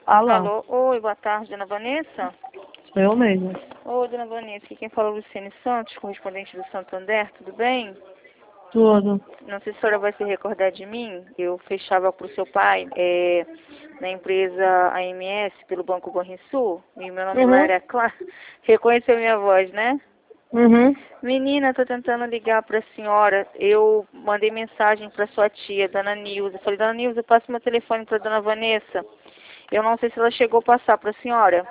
Alô? Alô, oi, boa tarde, dona Vanessa? Sou eu mesmo. Oi, dona Vanessa, aqui quem fala é o Luciane Santos, correspondente do Santander, tudo bem? Tudo. Não sei se a senhora vai se recordar de mim, eu fechava para o seu pai na empresa AMS pelo Banco Banrisul, e meu nome lá era Clara, reconheceu minha voz, né? Uhum. Menina, tô tentando ligar para a senhora, eu mandei mensagem para sua tia, dona Nilza, falei, dona Nilza, passe meu telefone para dona Vanessa, eu não sei se ela chegou a passar para a senhora.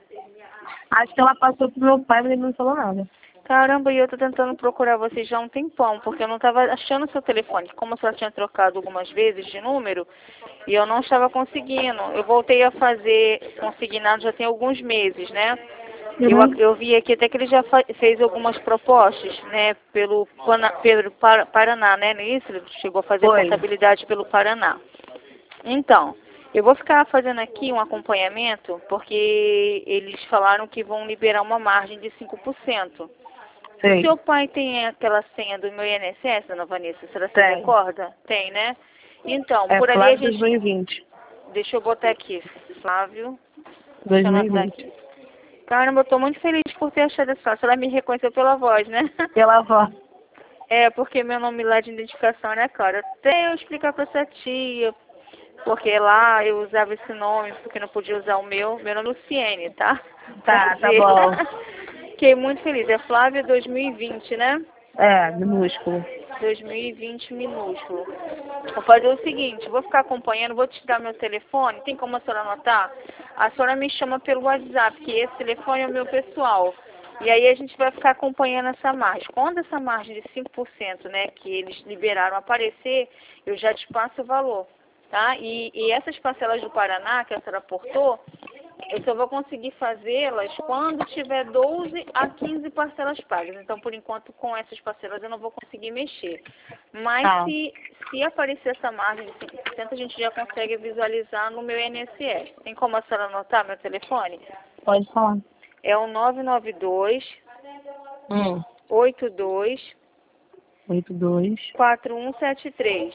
Acho que ela passou pro meu pai, mas ele não falou nada. Caramba, e eu tô tentando procurar você já há um tempão, porque eu não estava achando o seu telefone. Como a senhora tinha trocado algumas vezes de número, e eu não estava conseguindo. Eu voltei a fazer consignado já tem alguns meses, né? Eu vi aqui até que ele já fez algumas propostas, né, pelo Paraná, né? Não é isso? Ele chegou a fazer Foi. portabilidade pelo Paraná. Então, eu vou ficar fazendo aqui um acompanhamento, porque eles falaram que vão liberar uma margem de 5%. Sei. Seu pai tem aquela senha do meu INSS, dona Vanessa? A senhora se Tem. recorda? Tem, né? Então, É por ali a Flávio gente... 2020. Deixa eu botar aqui, Flávio. Deixa eu anotar 2020. aqui. Caramba, eu tô muito feliz por ter achado essa. A senhora me reconheceu pela voz, né? Pela avó. É, porque meu nome lá de identificação, né, Clara? Até eu explicar pra sua tia, porque lá eu usava esse nome, porque não podia usar o meu. Meu nome é Luciene, tá? Tá Prazer. bom. Fiquei muito feliz. É Flávia 2020, né? É, minúsculo. 2020 minúsculo. Vou fazer o seguinte, vou ficar acompanhando, vou te dar meu telefone, tem como a senhora anotar? A senhora me chama pelo WhatsApp, que esse telefone é o meu pessoal. E aí a gente vai ficar acompanhando essa margem. Quando essa margem de 5%, né, que eles liberaram aparecer, eu já te passo o valor, tá? E essas parcelas do Paraná que a senhora aportou, eu só vou conseguir fazê-las quando tiver 12 a 15 parcelas pagas. Então, por enquanto, com essas parcelas eu não vou conseguir mexer. Mas Tá. se aparecer essa margem de 5%, a gente já consegue visualizar no meu INSS. Tem como a senhora anotar meu telefone? Pode falar. É o 992 Hum. 82 82 4173.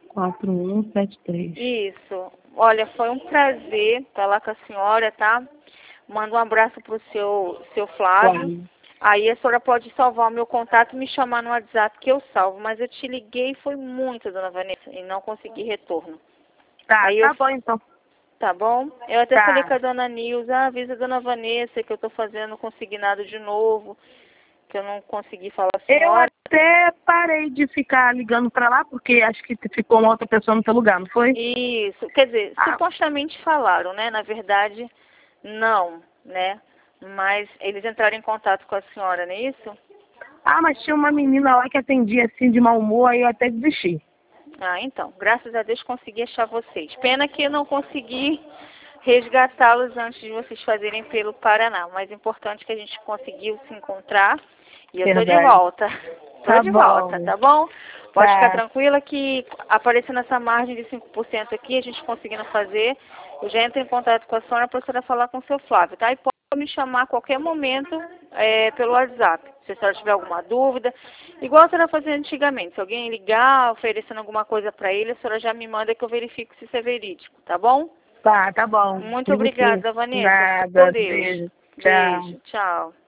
4173. Isso. Olha, foi um prazer estar lá com a senhora, tá? Manda um abraço pro seu Flávio. Claro. Aí a senhora pode salvar o meu contato e me chamar no WhatsApp que eu salvo. Mas eu te liguei foi muito, dona Vanessa, e não consegui retorno. Tá, Aí tá bom então. tá bom? Eu até falei com Tá. a dona Nilza, avisa a dona Vanessa que eu tô fazendo consignado de novo, que eu não consegui falar com a Eu senhora. até parei de ficar ligando pra lá, porque acho que ficou uma outra pessoa no teu lugar, não foi? Isso, quer dizer, Ah, supostamente falaram, né? Na verdade, não, né? Mas eles entraram em contato com a senhora, não é isso? mas tinha uma menina lá que atendia assim de mau humor, aí eu até desisti. Ah, então, graças a Deus consegui achar vocês. Pena que eu não consegui resgatá-los antes de vocês fazerem pelo Paraná. O mais importante é que a gente conseguiu se encontrar e eu tô de Verdade. volta. Tô Tá de volta, bom. tá bom? Pode ficar Tá. tranquila que aparecendo essa margem de 5% aqui, a gente conseguindo fazer, eu já entro em contato com a senhora para a senhora falar com o seu Flávio, tá? E pode me chamar a qualquer momento pelo WhatsApp, se a senhora tiver alguma dúvida. Igual a senhora fazia antigamente, se alguém ligar oferecendo alguma coisa para ele, a senhora já me manda que eu verifico se isso é verídico, tá bom? Tá bom. Muito Ligo sim. obrigada, Vanessa. Fique com Nada. Deus. Beijo. Tchau. Beijo, tchau.